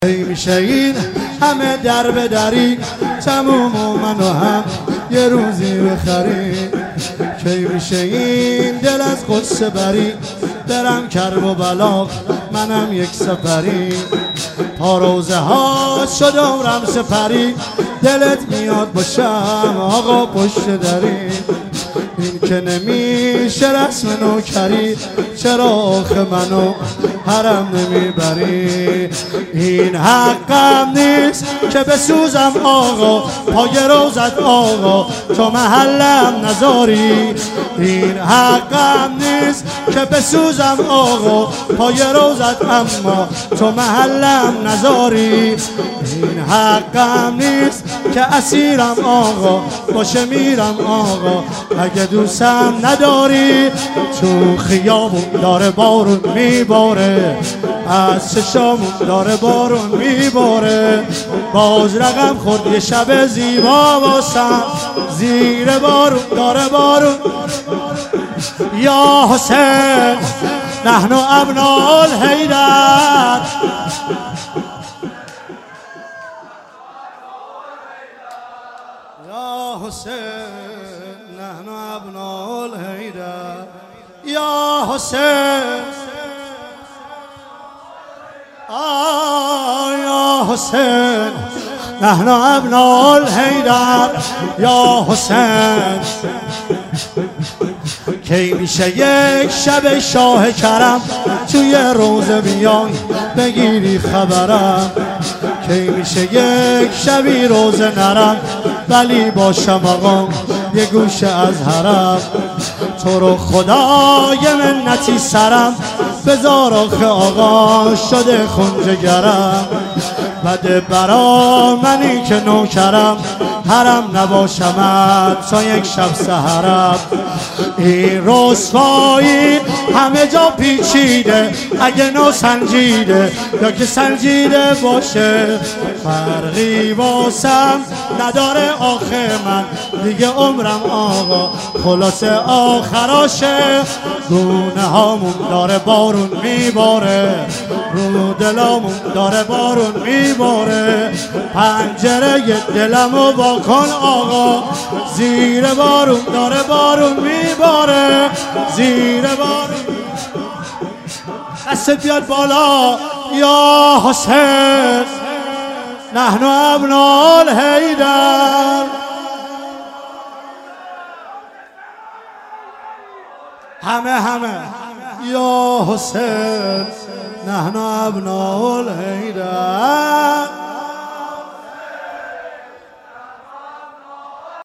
میشه این همه در به دری تموم و منو هم یه روزی بخری. کی میشه این دل از قصه بری برم کرب و بلاغ منم یک سفری. تا روزه ها شد عمرم سپری دلت میاد باشم آقا پشت دری. این که نمیشه رسم نوکری چرا آخه منو حرم نمیبری. این حقم نیست که بسوزم آقا پای روزت آقا تو محلم نذاری. این حقم نیست که بسوزم آقا پای روزت اما تو محلم نذاری. این حقم نیست که اسیرم آقا باشه میرم آقا اگه دوستم نداری. تو خیابون داره بارون میباره از چشامون داره بارون میباره. باز رقم خورد یه شب زیبا واسم زیر بارون داره بارون. یا حسین نحن ابناء الحیدر یا حسین نحن ابناء الحیدر یا حسین یا حسین نحن ابناء الحیدر یا حسین. کی میشه یک شب شاه کرم توی روزه بیای بگیری خبرم. کی میشه یک شبی روزه نرم ولی باشم آقا یه گوشه از حرم. تو رو خدا یه منتی سرم بذار آخه آقا شده خونجگرم. بده برا منی که نوکرم حرم نباشمت تا یک شب سحرم. این رسوایی همه جا پیچیده اگه نو سنجیده یا که سنجیده باشه فرقی واسم نداره آخه من دیگه عمرم آقا خلاصه آخراشه. گونه هامون داره بارون میباره رو دلامون داره بارون میباره. پنجره دلمو با کن آقا زیر بارون داره بارون میباره زیر بارون. دستت بیاد بالا یا حسین نحن ابناء الحیدر. همه یا حسین نحن ابناء الحیدر.